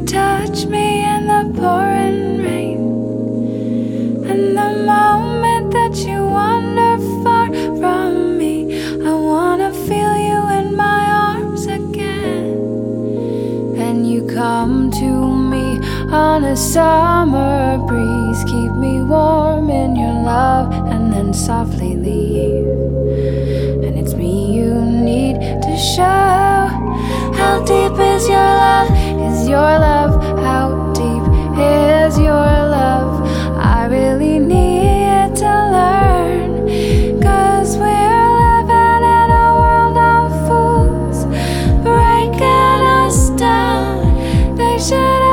touch me in the pouring rain, and the moment that you wander far from me, I wanna feel you in my arms again. And you come to me on a summer breeze, keep me warm in your love, and then softly leave. And it's me you need to show. How deep is your love? Is your love